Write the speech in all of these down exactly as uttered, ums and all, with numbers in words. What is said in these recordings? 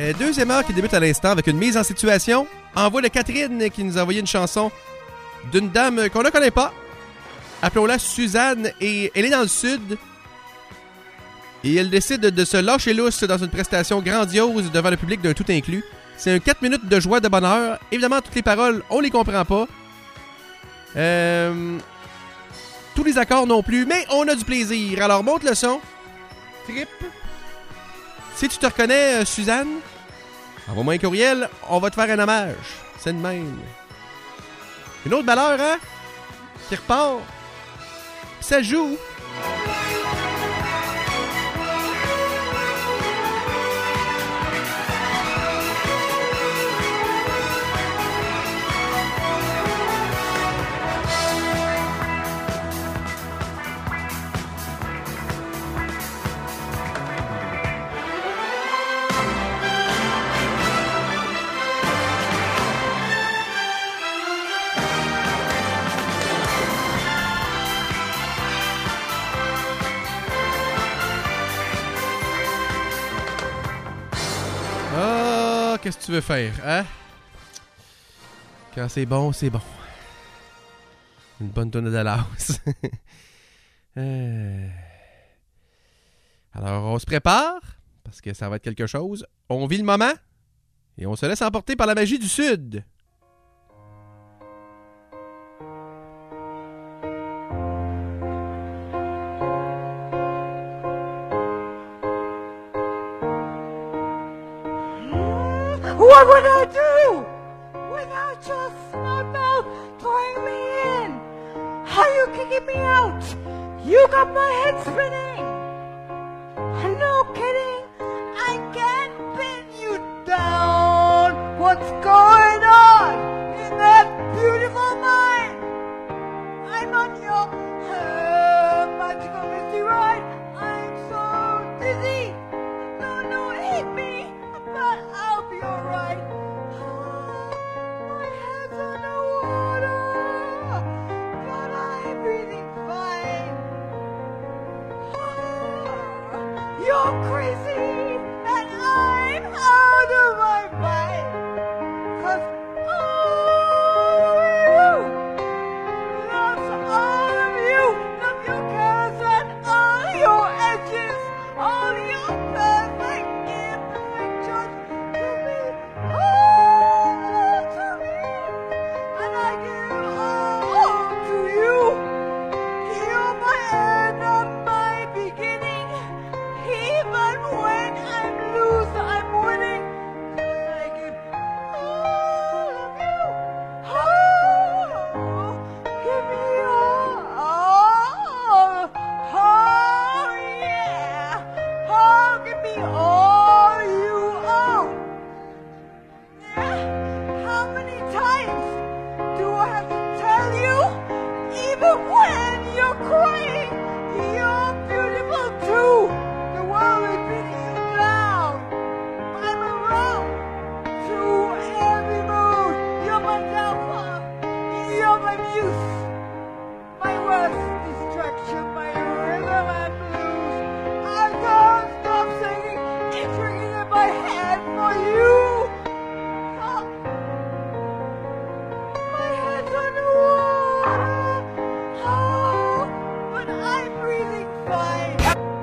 Euh, deuxième heure qui débute à l'instant avec une mise en situation. Envoi de Catherine qui nous a envoyé une chanson d'une dame qu'on ne connaît pas. Appelons-la Suzanne et elle est dans le sud. Et elle décide de se lâcher lousse dans une prestation grandiose devant le public d'un tout inclus. C'est un quatre minutes de joie, de bonheur. Évidemment, toutes les paroles, on les comprend pas. Euh... Tous les accords non plus, mais on a du plaisir. Alors, monte le son. Trip. Si tu te reconnais, euh, Suzanne, envoie-moi un courriel, on va te faire un hommage. C'est de même. Une autre valeur, hein? Qui repart. Ça joue. Qu'est-ce que tu veux faire, hein? Quand c'est bon, c'est bon. Une bonne tonne de Dallas. euh... Alors, on se prépare, parce que ça va être quelque chose. On vit le moment, et on se laisse emporter par la magie du Sud. What would I do without your smart mouth throwing me in? How you kicking me out? You got my head spinning. No kidding, I can't pin you down. What's going on in that beautiful mind? I'm on your uh, magical misty ride. I'm so dizzy. No, no, hit me, but I'll be alright. Oh, my head's underwater, but I'm breathing fine. Oh, you're crazy, and I'm out of my mind. 'Cause all of you loves all of you, love your curves and all your edges, all your perfect imperfections to me, all to me, and I give all to you. You're my end and my beginning, even when I'm loose, I'm winning. 'Cause I give all of you, oh, give me all, oh yeah, oh, give me all you owe. Yeah, how many times do I have to tell you? Even when you're crying, you're beautiful too. The world is beating you down. I'm around to every mood. You're my downfall. You're my muse. My worst distraction, my rhythm and blues. I can't stop singing. It's ringing in my head for you. Oh, my head's underwater. Oh, but I'm breathing fine.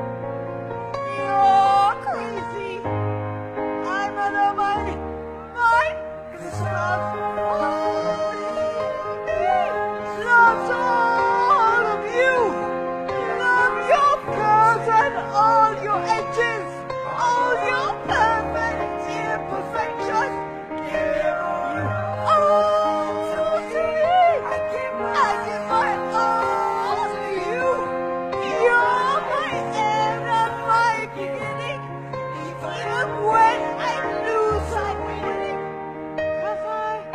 You're crazy. I'm out of my mind. It's not all of me. Loves all of you. Love your curves and all your edges, all your perfect imperfections. Give you all to me. I give my all to you. You're my end and my beginning. Even when I lose, I'm winning. 'Cause I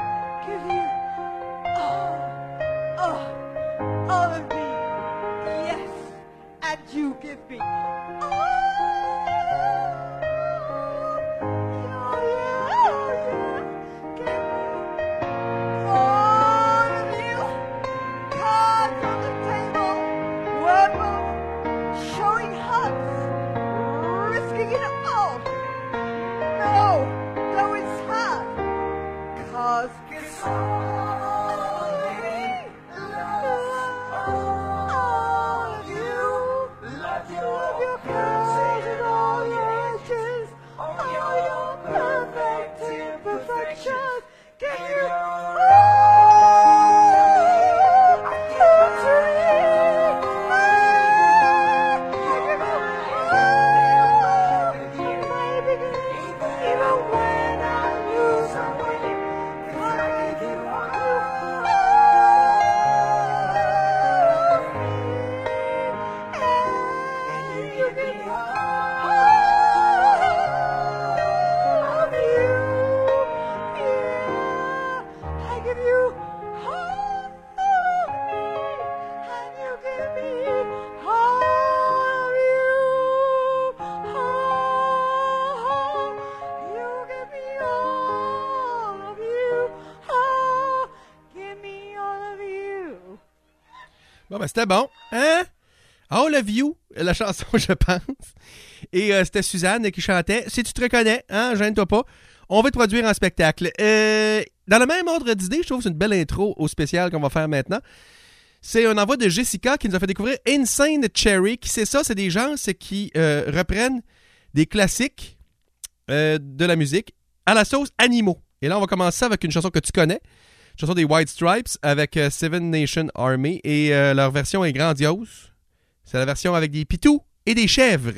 Bon, ben, c'était bon. Hein? All of You, la chanson, je pense. Et euh, c'était Suzanne qui chantait. Si tu te reconnais, hein, gêne-toi pas. On va te produire en spectacle. Euh, dans le même ordre d'idée, je trouve que c'est une belle intro au spécial qu'on va faire maintenant. C'est un envoi de Jessica qui nous a fait découvrir Insane Cherry. Qui c'est ça? C'est des gens c'est qui euh, reprennent des classiques euh, de la musique à la sauce animaux. Et là, on va commencer avec une chanson que tu connais. Une chanson des White Stripes avec euh, Seven Nation Army. Et euh, leur version est grandiose. C'est la version avec des pitous et des chèvres.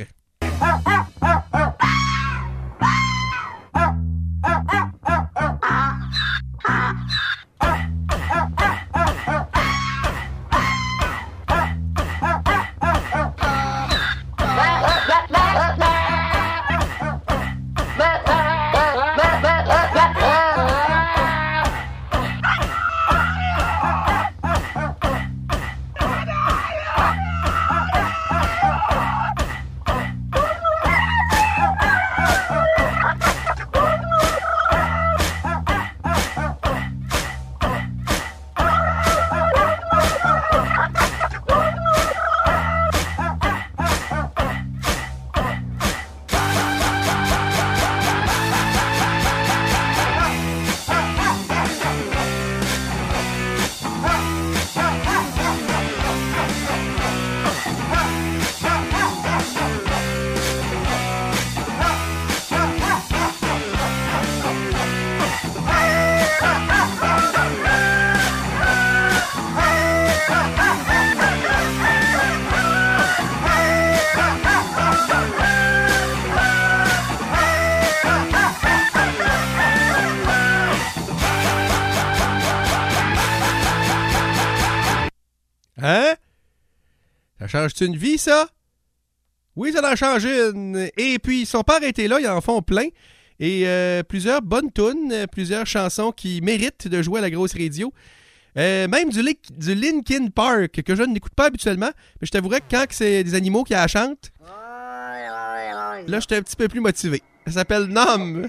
Hein? Ça change-tu une vie, ça? Oui, ça en change une. Et puis, ils sont pas arrêtés là, ils en font plein. Et euh, plusieurs bonnes tunes, plusieurs chansons qui méritent de jouer à la grosse radio. Euh, même du, du Linkin Park, que je n'écoute pas habituellement. Mais je t'avouerais que quand c'est des animaux qui la chantent, là, j'étais un petit peu plus motivé. Ça s'appelle Numb.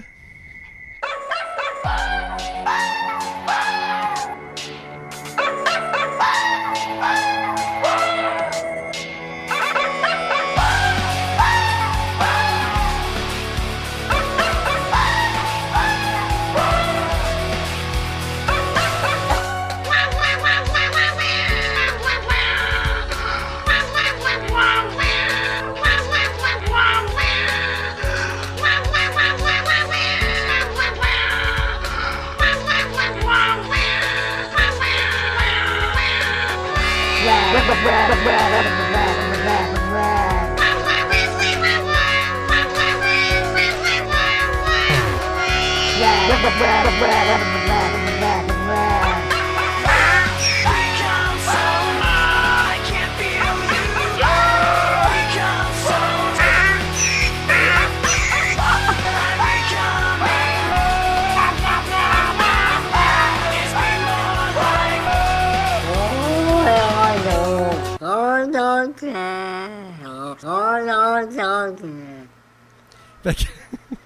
Fait que...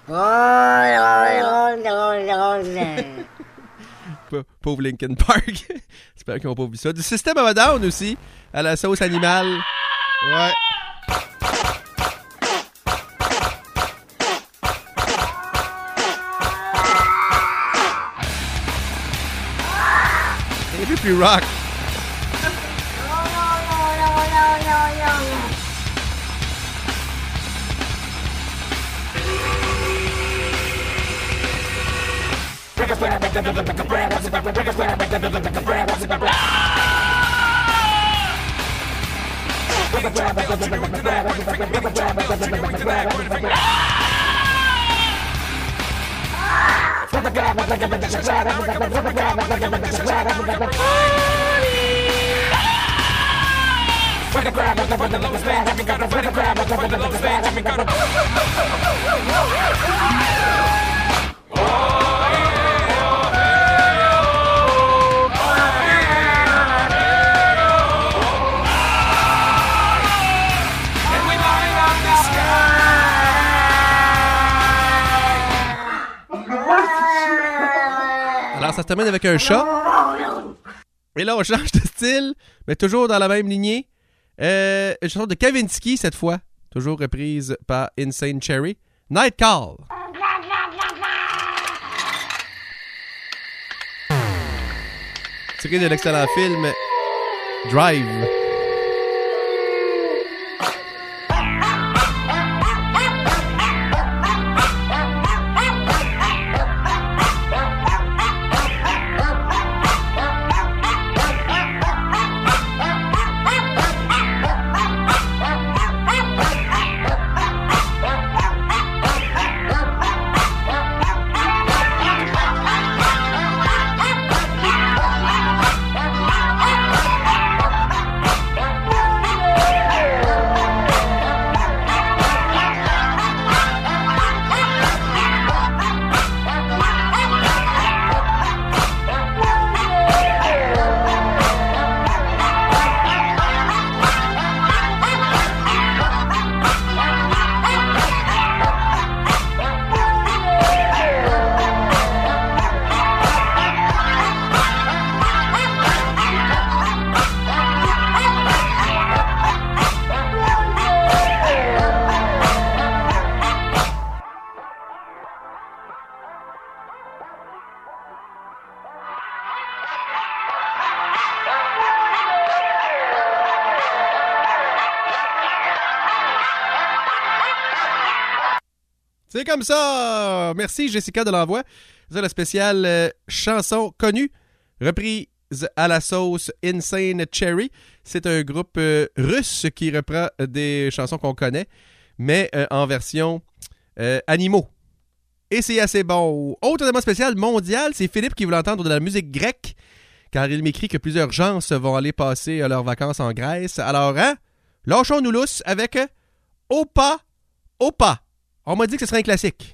Pauvre Linkin Park. J'espère qu'ils n'ont pas vu ça. Du System of a Down aussi, à la sauce animale. Ouais. country rock. Alors, ça se termine avec un chat. Et là, on change de style, mais toujours dans la même lignée. Euh, une chanson de Kavinsky, cette fois. Toujours reprise par Insane Cherry. Night Call. Tiré de l'excellent film Drive. C'est comme ça! Merci Jessica de l'envoi. C'est la spéciale euh, chanson connue, reprise à la sauce Insane Cherry. C'est un groupe euh, russe qui reprend des chansons qu'on connaît, mais euh, en version euh, animaux. Et c'est assez bon. Autre événement spécial mondial, c'est Philippe qui veut entendre de la musique grecque, car il m'écrit que plusieurs gens se vont aller passer leurs vacances en Grèce. Alors, hein? Lâchons-nous lousse avec euh, Opa Opa. On m'a dit que ce serait un classique.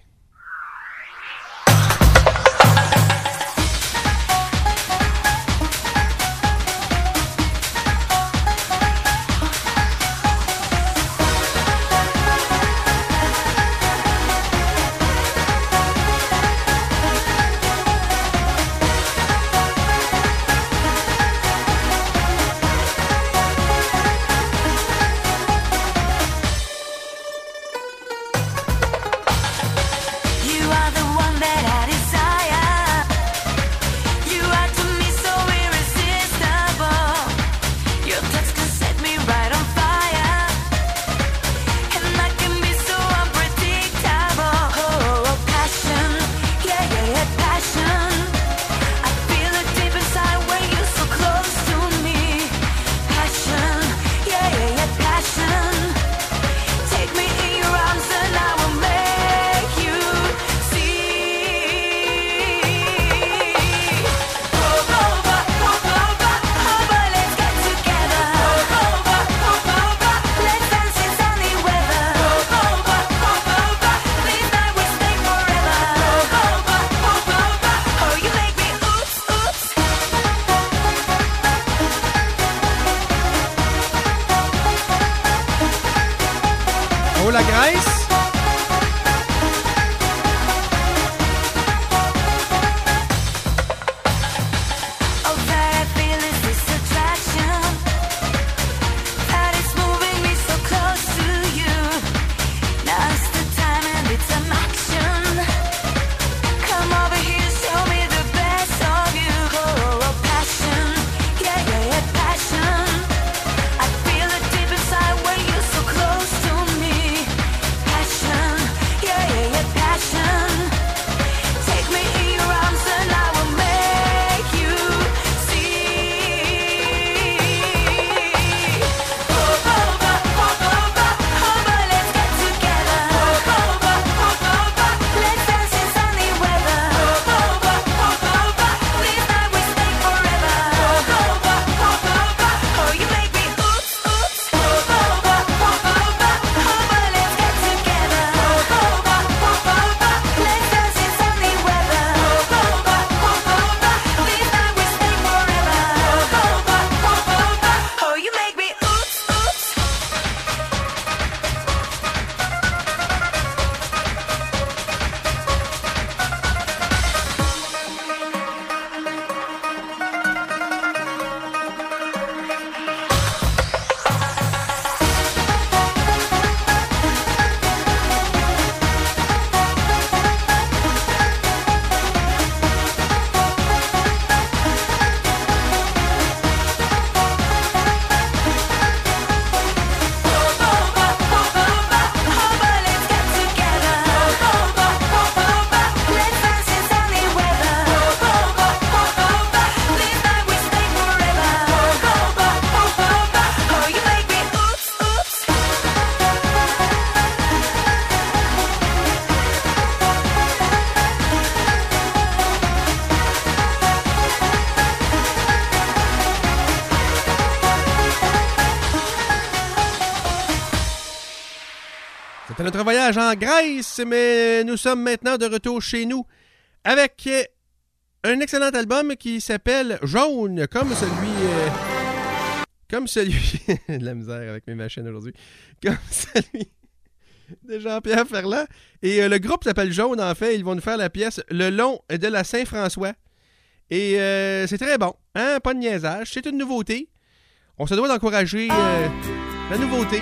C'était notre voyage en Grèce, mais nous sommes maintenant de retour chez nous avec un excellent album qui s'appelle Jaune, comme celui... Euh, comme celui... de la misère avec mes machines aujourd'hui. Comme celui de Jean-Pierre Ferland. Et euh, le groupe s'appelle Jaune, en fait. Ils vont nous faire la pièce Le long de la Saint-François. Et euh, c'est très bon, hein? Pas de niaisage. C'est une nouveauté. On se doit d'encourager euh, la nouveauté.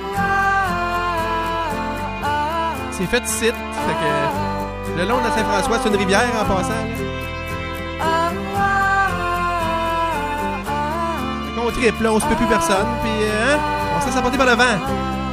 C'est fait ici. Fait que le long de la Saint-François, c'est une rivière en passant. Fait qu'on triple, là, on se peut plus personne. Puis, hein? On se laisse apporter par le vent.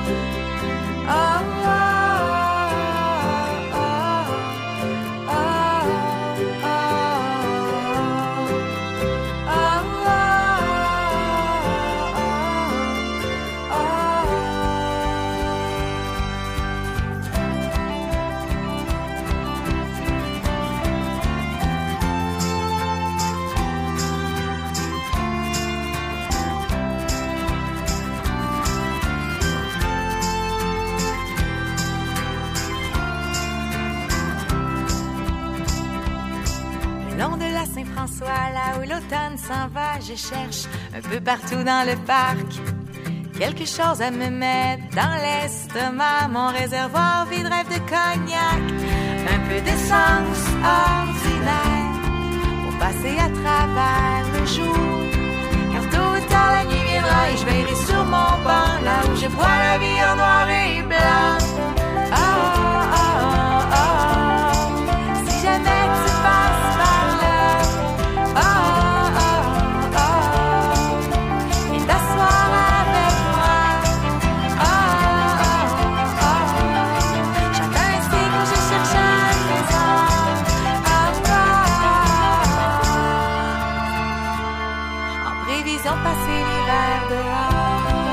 Saint-François, là où l'automne s'en va, je cherche un peu partout dans le parc quelque chose à me mettre dans l'estomac. Mon réservoir vide rêve de cognac, un peu d'essence ordinaire pour passer à travers le jour. Car tôt ou tard la nuit viendra et je veillerai sur mon banc, là où je vois la vie en noir et blanc. Oh, oh, oh, oh. Si jamais tu passes par là, oh, oh, oh, oh. Et t'asseoir avec moi. Oh, oh, oh. J'attends un signe où je cherche un trésor. Oh, oh. En prévision de passer l'hiver dehors,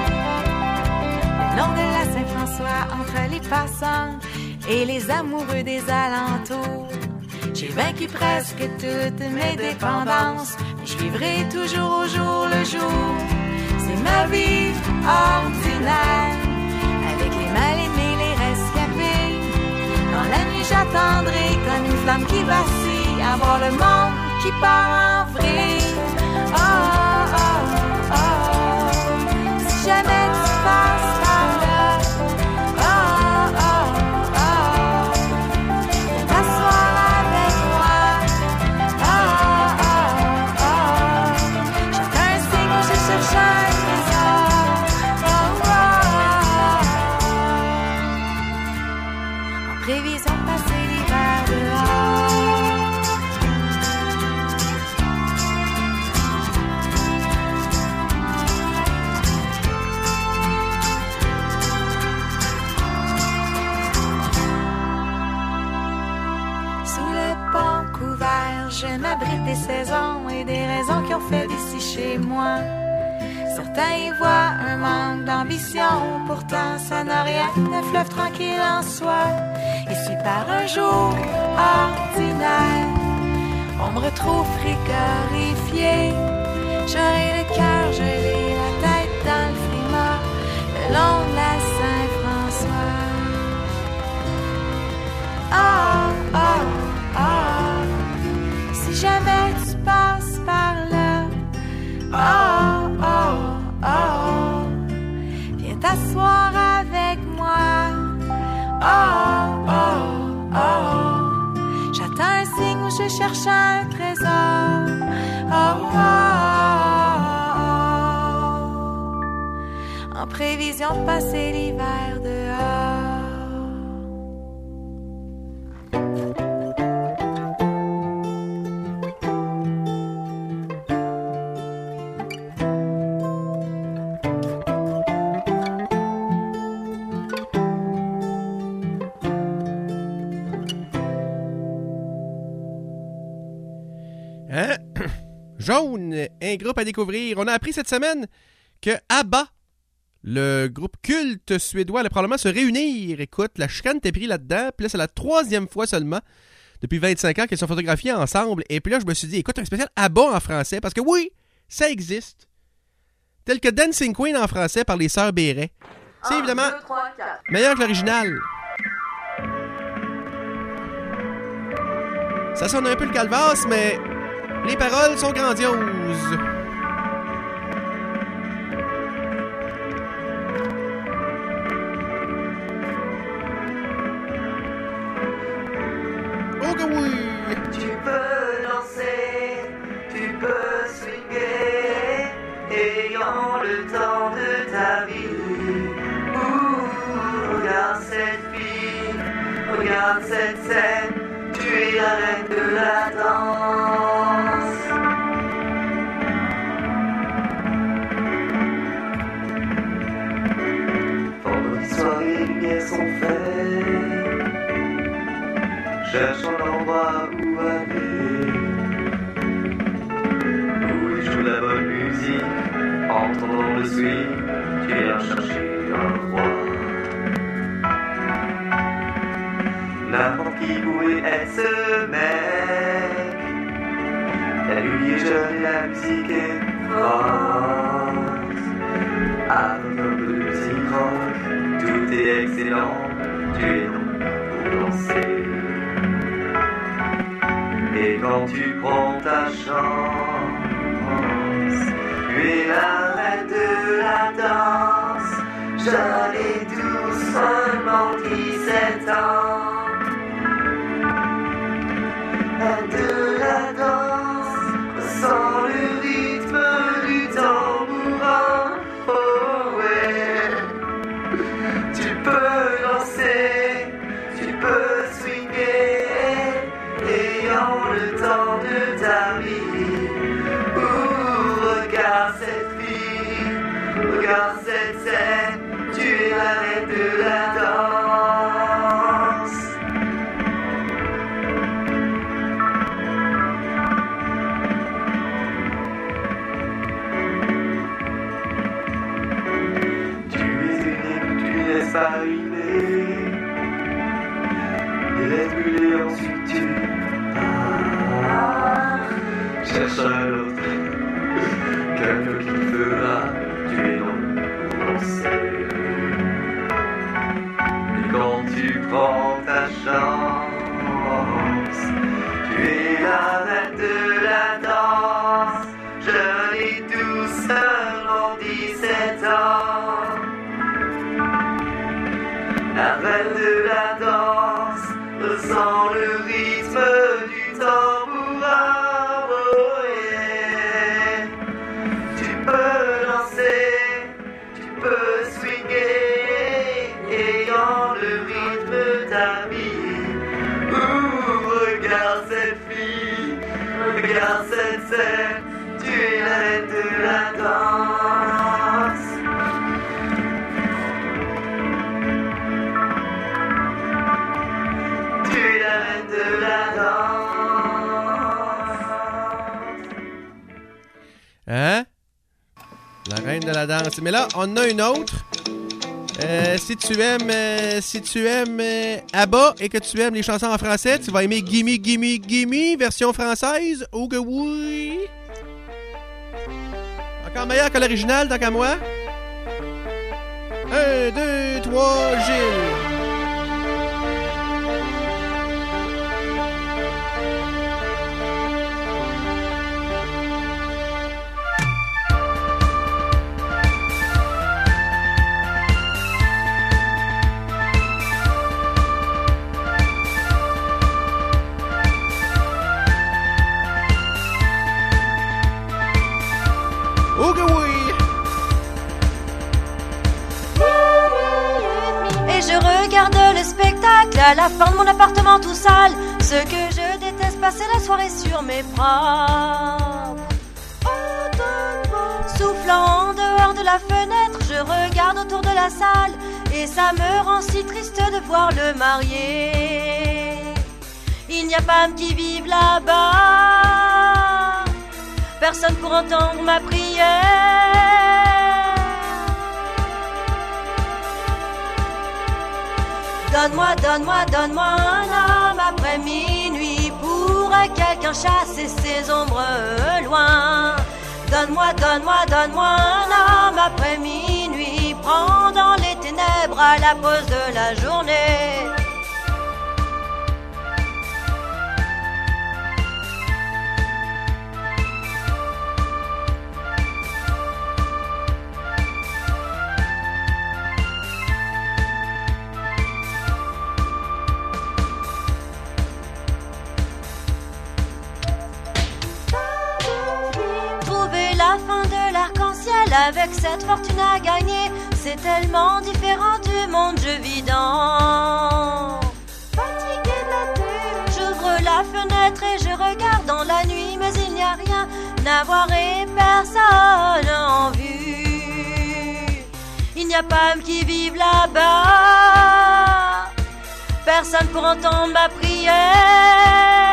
le long de la Saint-François, entre les passants et les amoureux des alentours, j'ai vaincu presque toutes mes dépendances, mais je vivrai toujours au jour le jour. C'est ma vie ordinaire, avec les mal-aimés, les rescapés. Dans la nuit j'attendrai comme une flamme qui vacille, à voir le monde qui part en vrille. Oh, oh, oh, oh. Si jamais tu passes par là, oh, oh, oh. Viens t'asseoir avec moi. Oh, oh, oh. J'attends un signe où je cherche un trésor. Oh, oh. En prévision de passer l'hiver dehors. Je m'abrite des saisons et des raisons qui ont fait d'ici chez moi. Certains y voient un manque d'ambition, pourtant ça n'a rien d'un fleuve tranquille en soi. Et si par un jour ordinaire on me retrouve frigorifié, j'aurai le cœur gelé, la tête dans le frima, le long de la Saint-François. Oh, oh, oh. Si jamais tu passes par là, oh, oh, oh, viens t'asseoir avec moi. Oh, oh, oh, j'attends un signe où je cherche un trésor. Oh, oh, oh, en prévision de passer l'hiver dehors. Jaune, un groupe à découvrir. On a appris cette semaine que ABBA, le groupe culte suédois, allait probablement se réunir. Écoute, la chicane était prise là-dedans. Puis là, c'est la troisième fois seulement depuis vingt-cinq ans qu'ils sont photographiés ensemble. Et puis là, je me suis dit, écoute, un spécial ABBA en français. Parce que oui, ça existe. Tel que Dancing Queen en français par les Sœurs Béret. C'est Un, évidemment deux, trois, quatre. meilleur que l'original. Ça sonne un peu le calvasse, mais les paroles sont grandioses. Oh que oui! Tu peux danser, tu peux swinguer, ayant le temps de ta vie. Ouh, regarde cette fille, regarde cette scène, tu es la reine de la danse. Vendredi soir, les lumières sont faites. Cherchons l'endroit où aller, où il joue la bonne musique, entendant le swing, tu viens chercher un roi. N'importe qui pouvait être ce mec, la nuit est jeune et la musique est forte. Avec un peu de musique rock, tout est excellent, tu es donc pour danser. Et quand tu prends ta chance, tu es la reine de la danse. Jeune et douce, seulement dix-sept ans. Reine de la danse, sans le rythme du tambourin. Oh ouais, tu peux danser, tu peux swinguer, ayant le temps de ta vie. Ouh, regarde cette fille, regarde cette scène, tu es la reine de la danse. Tu es unique, tu ne laisses pas ruiner, et laisse brûler ensuite tu cherche un autre, quelqu'un qui te fera, tu es donc pour danser. Et quand tu prends ta chance, tu es la reine de la danse, jeune et douce, seulement dix-sept ans. La reine de la danse ressent le rythme du tambourin. Regarde cette scène, tu es la reine de la danse. Tu es la reine de la danse. Hein? La reine de la danse. Mais là, on en a une autre. Euh, si tu aimes euh, si tu aimes euh, ABBA et que tu aimes les chansons en français, tu vas aimer Gimme Gimme Gimme version française. Oh que oui! Encore meilleur que l'original, tant qu'à moi. Un, deux, trois, Gilles! Oh que oui! Et je regarde le spectacle à la fin de mon appartement tout sale. Ce que je déteste, passer la soirée sur mes bras. Soufflant en dehors de la fenêtre, je regarde autour de la salle. Et ça me rend si triste de voir le marié. Il n'y a pas qui vive là-bas, personne pour entendre ma prière. Donne-moi, donne-moi, donne-moi un homme après minuit pour quelqu'un chasser ses ombres loin. Donne-moi, donne-moi, donne-moi un homme après minuit, prends dans les ténèbres ténèbres à la pause de la journée. Avec cette fortune à gagner, c'est tellement différent du monde je vis dans. Fatigué de la télé, j'ouvre la fenêtre et je regarde dans la nuit, mais il n'y a rien à voir et personne en vue. Il n'y a pas d'âme qui vive là-bas, personne pour entendre ma prière.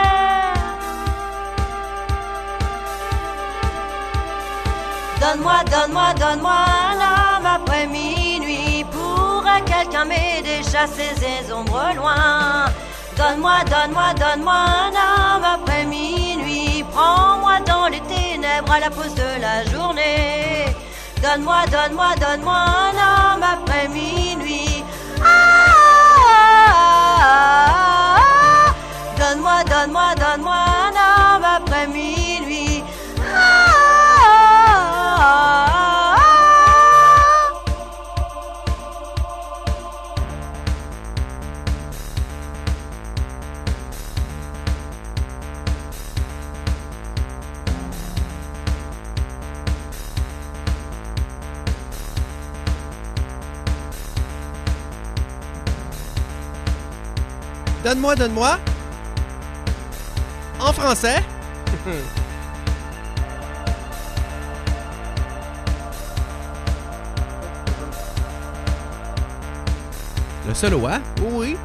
Donne-moi, donne-moi, donne-moi un homme après minuit. Pourra quelqu'un m'aider, chasser ces ombres loin. Donne-moi, donne-moi, donne-moi un homme après minuit. Prends-moi dans les ténèbres à la pause de la journée. Donne-moi, donne-moi, donne-moi un homme après minuit. Ah, ah, ah, ah. Donne-moi, donne-moi, donne-moi un homme après minuit. Ah, Donne-moi, donne-moi. En français. Le solo, hein? Oui.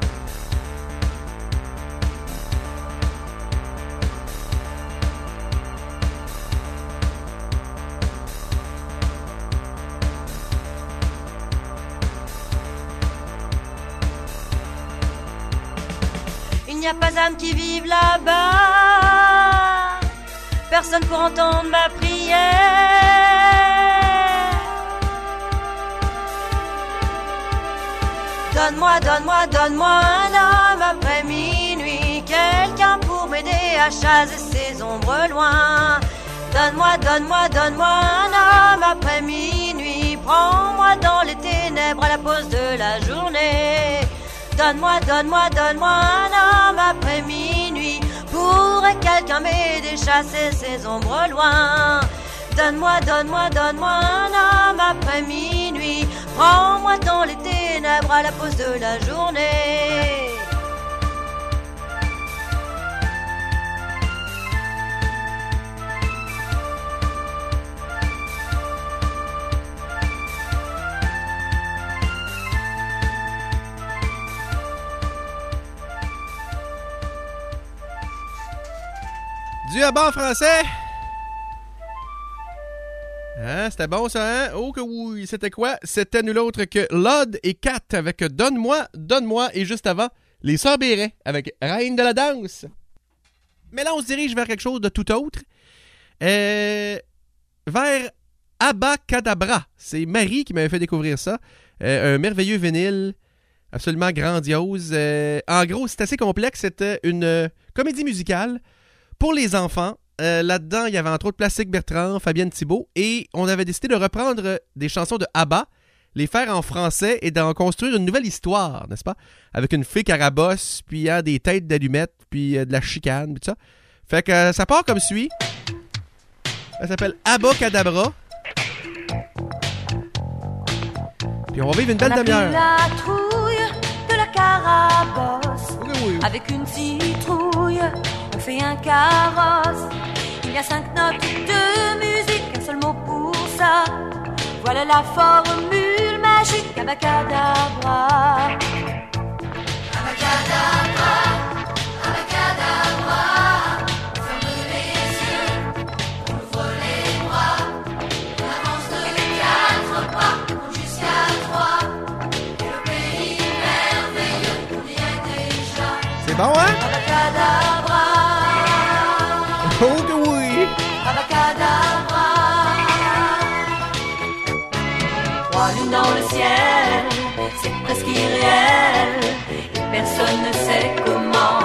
Il n'y a pas d'âme qui vive là-bas, personne pour entendre ma prière. Donne-moi, donne-moi, donne-moi un homme après minuit, quelqu'un pour m'aider à chasser ces ombres loin. Donne-moi, donne-moi, donne-moi un homme après minuit, prends-moi dans les ténèbres à la pause de la journée. Donne-moi, donne-moi, donne-moi un homme après minuit, pourrait quelqu'un m'aider chasser ces ombres loin. Donne-moi, donne-moi, donne-moi un homme après minuit, prends-moi dans les ténèbres à la pause de la journée. Du à bas en français. Hein, c'était bon ça, hein? Oh que oui, c'était quoi? C'était nul autre que Lod et Kat avec Donne-moi, Donne-moi et juste avant, les Sœurs Béret avec Reine de la danse. Mais là, on se dirige vers quelque chose de tout autre. Euh, vers Abacadabra. C'est Marie qui m'avait fait découvrir ça. Euh, un merveilleux vinyle, absolument grandiose. Euh, en gros, c'est assez complexe. C'était une euh, comédie musicale pour les enfants. Euh, là-dedans, il y avait entre autres Plastique Bertrand, Fabienne Thibault, et on avait décidé de reprendre des chansons de ABBA, les faire en français et d'en construire une nouvelle histoire, n'est-ce pas? Avec une fée carabosse, puis hein, des têtes d'allumettes, puis euh, de la chicane, puis tout ça. Fait que euh, ça part comme suit. Ça s'appelle Abacadabra. Puis on va vivre une belle demi-heure. On a pris la trouille de la carabosse, oui, oui. Avec une citrouille, on fait un carrosse. Il y a cinq notes de musique, un seul mot pour ça. Voilà la formule magique, abacadabra. Abacadabra, abacadabra. On ferme les yeux, on ouvre les bras. On avance de quatre pas, on compte jusqu'à trois. Et le pays merveilleux, on y est déjà. C'est bon, hein? Abacadabra. Oh que oui! Abacadabra. Trois lunes dans le ciel, c'est est presque irréel et personne ne sait comment.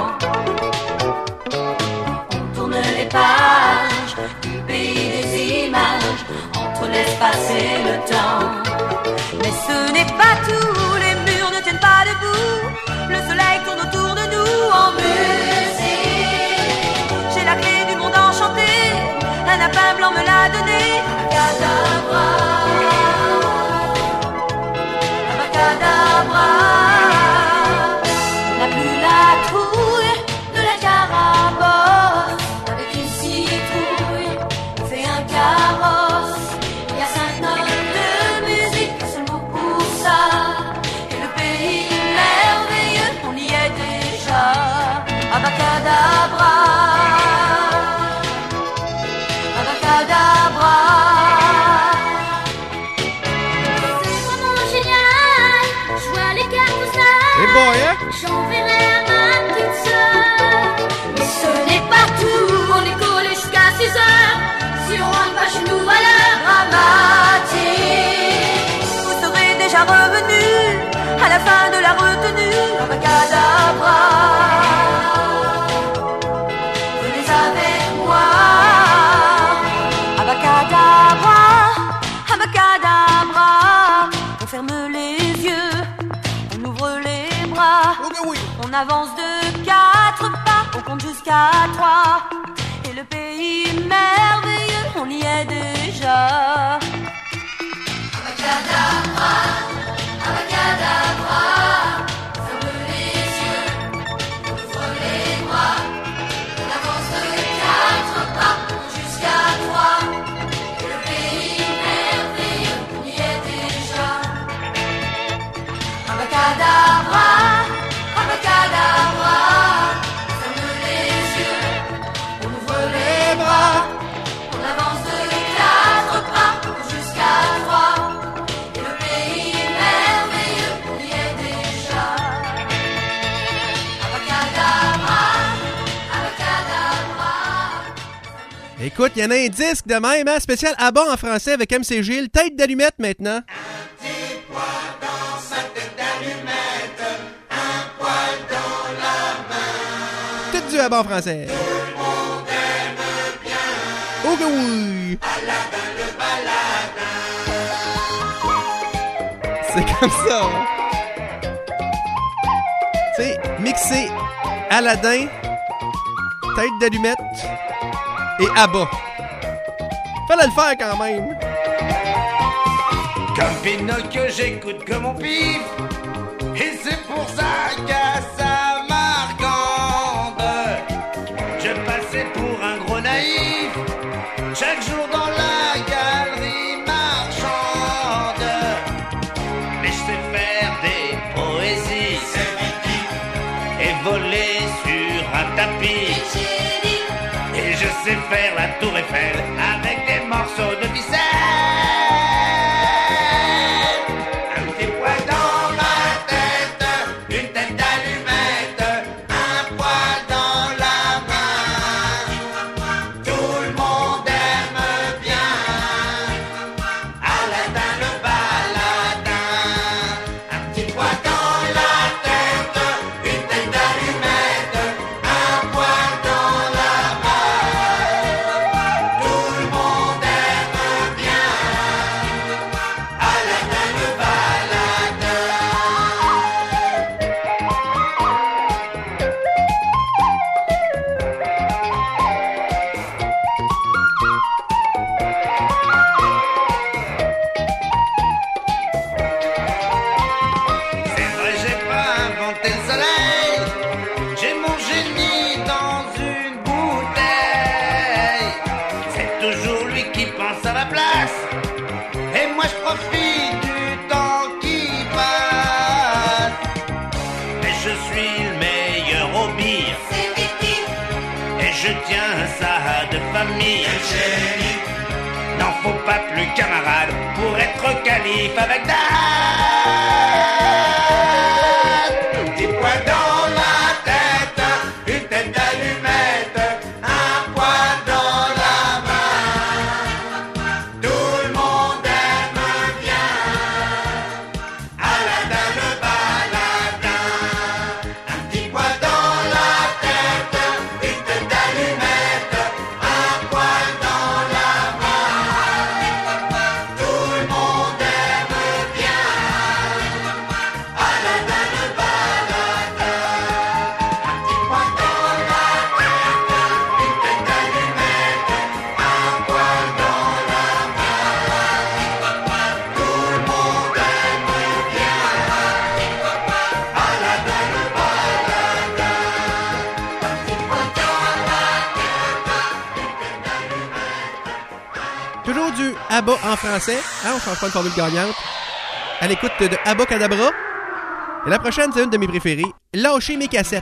On tourne les pages du pays des images entre l'espace et le temps. Mais ce n'est pas tout, les murs ne tiennent pas debout. Le soleil tourne autour de nous en musique. J'ai la clé du monde enchanté, un lapin blanc me l'a donné. Abacadabra, abacadabra. On n'a plus la trouille de la carabosse. Avec une citrouille, on fait un carrosse. Il y a cinq notes de musique, un seul mot pour ça. Et le pays merveilleux, on y est déjà. Abacadabra, abacadabra. C'est vraiment génial, je vois les cartes postales. Eh boy, hein? J'enverrai à ma petite sœur. Mais ce n'est pas tout, on est collé jusqu'à six heures. Si on rentre pas chez nous à l'heure dramatique, Vous serez déjà revenu à la fin de la retenue. Abacadabra, venez avec moi. Abacadabra, abacadabra. On ferme les yeux, on ouvre les bras. Oh que oui! On avance de quatre pas, on compte jusqu'à trois. Et le pays merveilleux, on y est déjà. Abacadabra, abacadabra. Ferme les yeux, on ouvre les bras. On avance de quatre pas, on compte jusqu'à trois. Et le pays merveilleux, on y est déjà. Abacadabra, abacadabra. Ferme les yeux, on ouvre les bras. On avance de quatre pas jusqu'à trois. Et le pays merveilleux, on y est déjà. Abacadabra, abacadabra. Écoute, il y en a un disque de même, hein, spécial Abba en français avec M C Gilles. Tête d'allumette maintenant. Tout du Abba en français. Oh que oui! C'est comme ça. Hein? C'est mixé Aladdin, Tête d'allumette et Abba. Fallait le faire quand même. Comme Pinocchio, j'écoute que mon pif. Et c'est pour ça qu'à sa marquande, je passais pour un gros naïf. Chaque jour dans la galerie marchande. Mais je sais faire des poésies et voler sur un tapis. Et je sais faire la tour Eiffel avec des morceaux de ficelle. Un petit poil dans ma tête, une tête d'allumette, un poil dans la main. Tout le monde aime bien Aladdin le baladin. Un petit poil dans la tête, une tête d'allumette, un poil dans la main. Tout le monde aime bien Aladdin le baladin. C'est vrai, j'ai pas inventé le soleil. J'ai mon génie dans une bouteille. C'est toujours lui qui pense à la place. Et moi je profite du temps qui passe. Mais je suis le meilleur au bire. Et je tiens ça de famille. N'en faut pas plus camarade pour être calife avec date. Petit poil dans la tête, une tête d'allumette, un poil dans la main. Tout le monde aime bien Aladdin le Toujours du ABBA en français. Hein, on change pas de formule gagnante. À l'écoute de ABBA Cadabra. Et la prochaine, c'est une de mes préférées. Lâcher mes cassettes.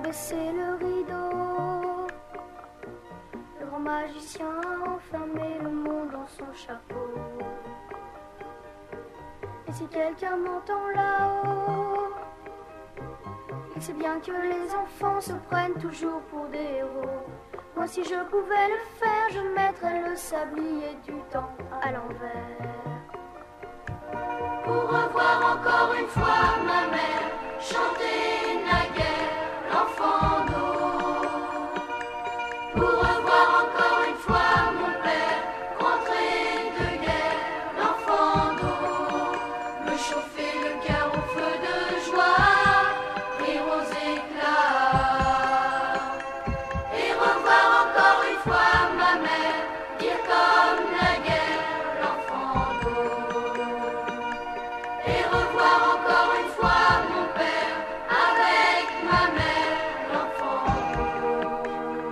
baisser le rideau. Le grand magicien a enfermé le monde dans son chapeau. Et si quelqu'un m'entend là-haut, il sait bien que les enfants se prennent toujours pour des héros. Moi si je pouvais le faire, je mettrais le sablier du temps à l'envers. Pour revoir encore une fois ma mère chanter naguère l'enfant d'eau. Pour revoir encore une fois mon père rentrer de guerre l'enfant d'eau. Me chauffer le cœur au feu de joie, rire aux éclats. Et revoir encore une fois ma mère dire comme naguère l'enfant d'eau. Et revoir encore une fois mon père avec ma mère l'enfant d'eau.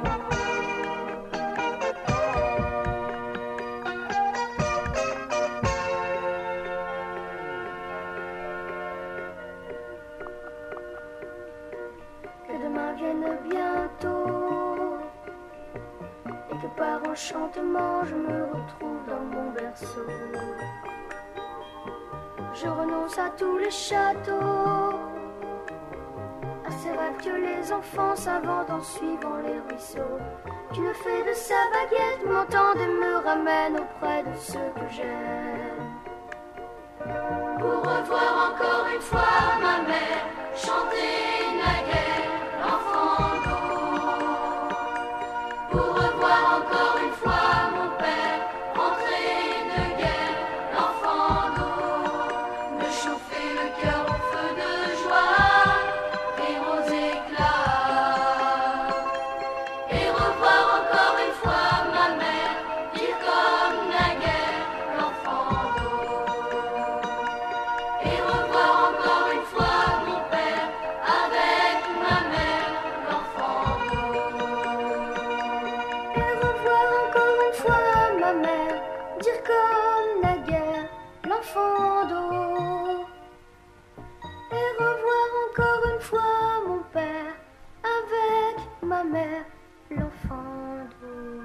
Que demain vienne bientôt et que par enchantement je me retrouve dans mon berceau. Je renonce à tous les châteaux, à ces rêves que les enfants s'inventent en suivant les ruisseaux. Qu'une fée de sa baguette m'entende et me ramène auprès de ceux que j'aime. Pour revoir encore une fois ma mère chanter naguère l'enfant d'eau. Pour revoir encore une fois mon père rentrer de guerre l'enfant d'eau. Me chauffer le cœur au feu de joie, rire aux éclats. Et revoir encore une fois ma mère dire comme naguère l'enfant d'eau. Et revoir encore une fois mon père avec ma mère l'enfant d'eau. Et revoir encore une fois ma mère dire comme naguère l'enfant d'eau. Et revoir encore une fois mon père avec ma mère l'enfant d'eau.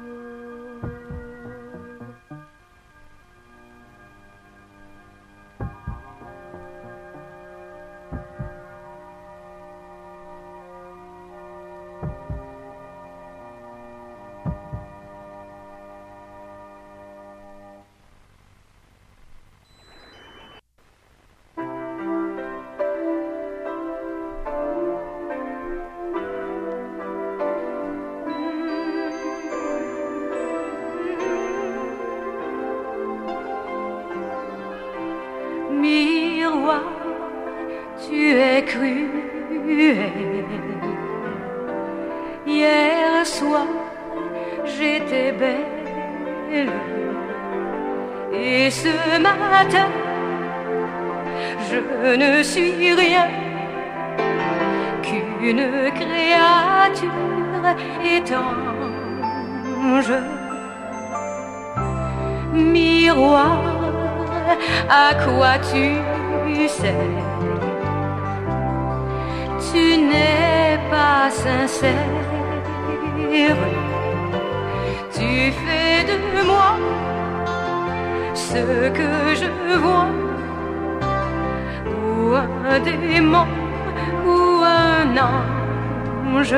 Miroir, tu es cruel. Hier soir, j'étais belle. Et ce matin, je ne suis rien qu'une créature étrange. Miroir, à quoi tu sers? Tu n'es pas sincère. Tu fais de moi ce que je vois, ou un démon ou un ange.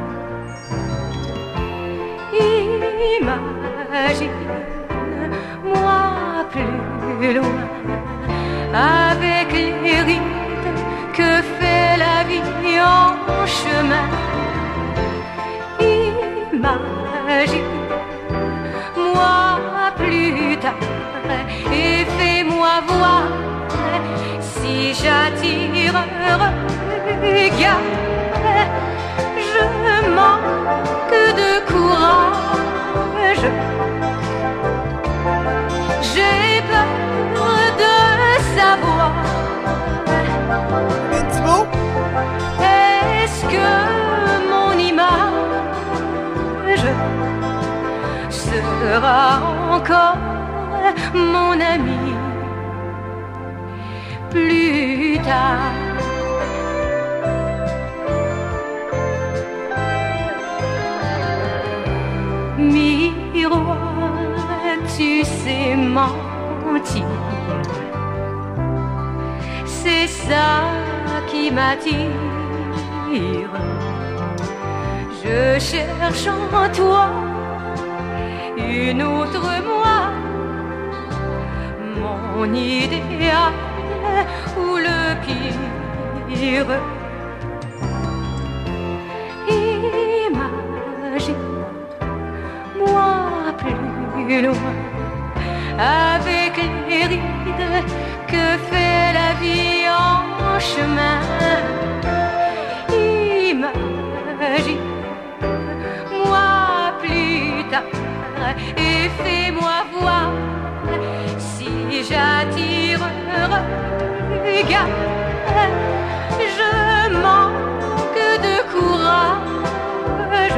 Imagine-moi plus loin, avec les rides que fait la vie en chemin. Imagine-moi plus tard et fais-moi voir si j'attire un regard. Je manque de courage, j'ai peur de savoir. Est-ce que mon image sera encore mon ami plus tard? tu sais mentir. C'est ça qui m'attire. Je cherche en toi une autre moi, mon idéal ou le pire. Imagine-moi plus loin, avec les rides que fait la vie en chemin. Imagine-moi plus tard et fais-moi voir si j'attire un regard. Je manque de courage,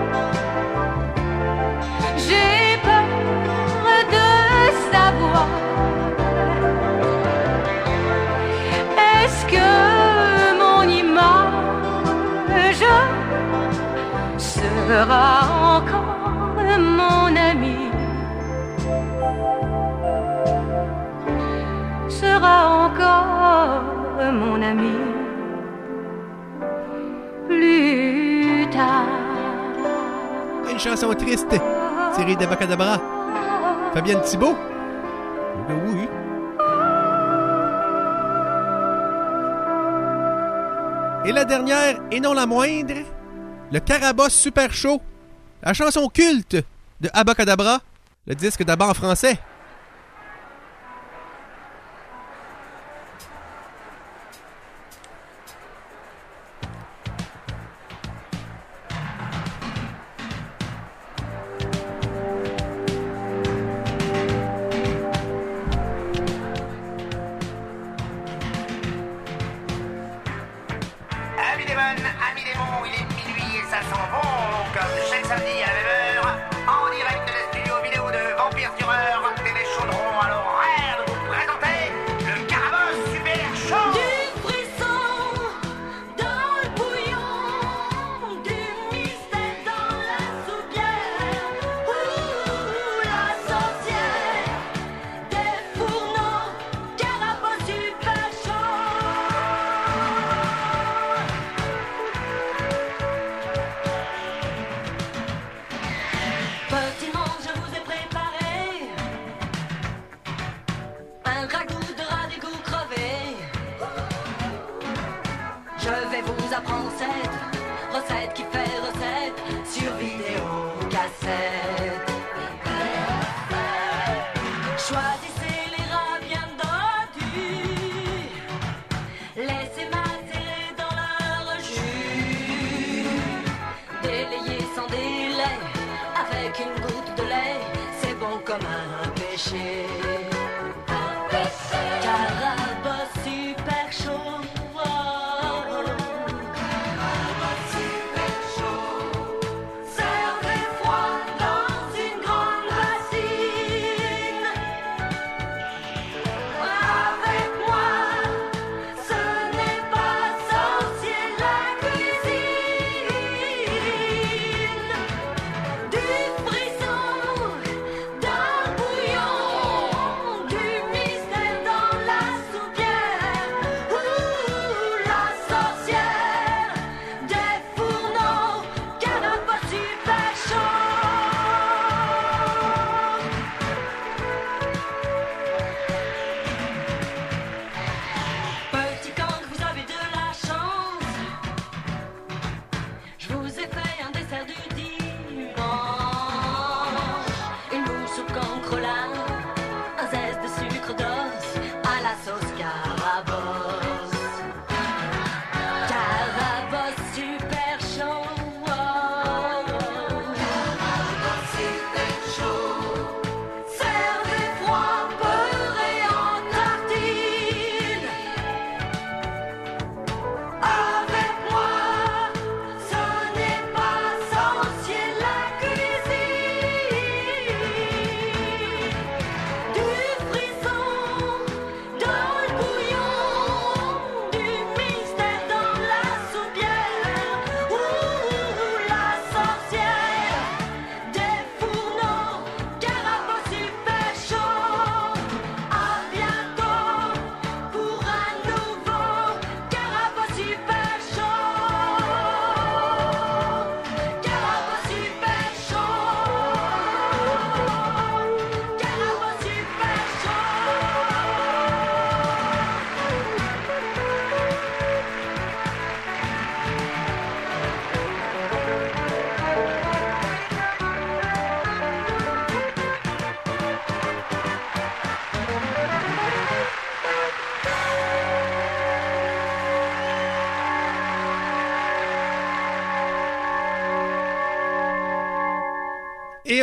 j'ai peur de savoir. Est-ce que mon image sera encore mon ami? Sera encore mon ami plus tard. Une chanson triste, tirée d'Abacadabra. Fabienne Thibault. Oui. Et la dernière, et non la moindre, le Carabosse Super Show, la chanson culte de Abacadabra, le disque d'abord en français.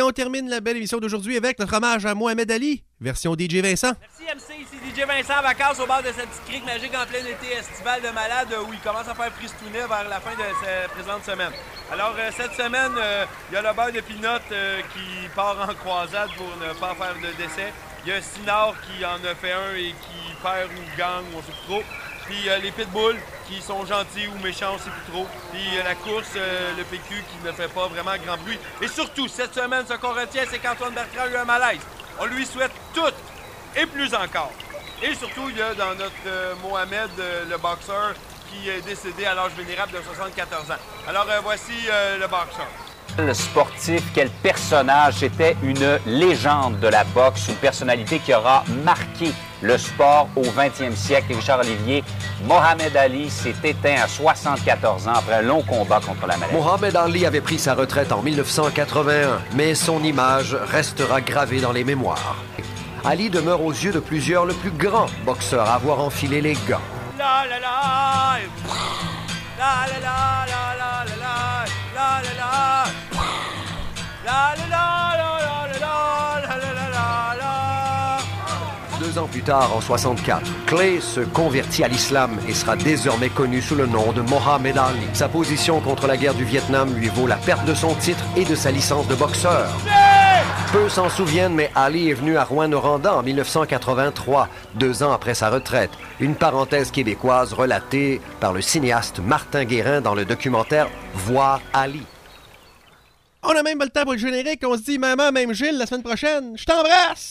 on termine la belle émission d'aujourd'hui avec notre hommage à Mohamed Ali, version D J Vincent. Merci M C, ici D J Vincent en vacances au bord de cette petite crique magique en plein été estival de malade où il commence à faire fristouner vers la fin de cette présente semaine. Alors euh, cette semaine, il euh, y a le beurre de pinot euh, qui part en croisade pour ne pas faire de décès. Il y a Sinard qui en a fait un et qui perd ou gagne, ou on sait plus trop. Puis euh, les pitbulls qui sont gentils ou méchants, on sait plus trop. Puis euh, la course, euh, le P Q qui ne fait pas vraiment grand bruit. Et surtout, cette semaine, ce qu'on retient, c'est qu'Antoine Bertrand a eu un malaise. On lui souhaite tout et plus encore. Et surtout, il y a dans notre euh, Mohamed, euh, le boxeur, qui est décédé à l'âge vénérable de soixante-quatorze ans. Alors euh, voici euh, le boxeur. Le sportif, quel personnage, c'était une légende de la boxe, une personnalité qui aura marqué le sport au vingtième siècle. Richard Olivier, Mohamed Ali s'est éteint à soixante-quatorze ans après un long combat contre la maladie. Mohamed Ali avait pris sa retraite en mille neuf cent quatre-vingt-un, mais son image restera gravée dans les mémoires. Ali demeure aux yeux de plusieurs le plus grand boxeur à avoir enfilé les gants. La la la la la la la la la la la la la la la la la la la. Deux ans plus tard, en soixante-quatre, Clay se convertit à l'islam et sera désormais connu sous le nom de Mohamed Ali. Sa position contre la guerre du Vietnam lui vaut la perte de son titre et de sa licence de boxeur. Peu s'en souviennent, mais Ali est venu à Rouyn-Noranda en mille neuf cent quatre-vingt-trois, deux ans après sa retraite. Une parenthèse québécoise relatée par le cinéaste Martin Guérin dans le documentaire « Voir Ali ». On a même pas le temps pour le générique. On se dit « Maman, même Gilles, la semaine prochaine. Je t'embrasse! »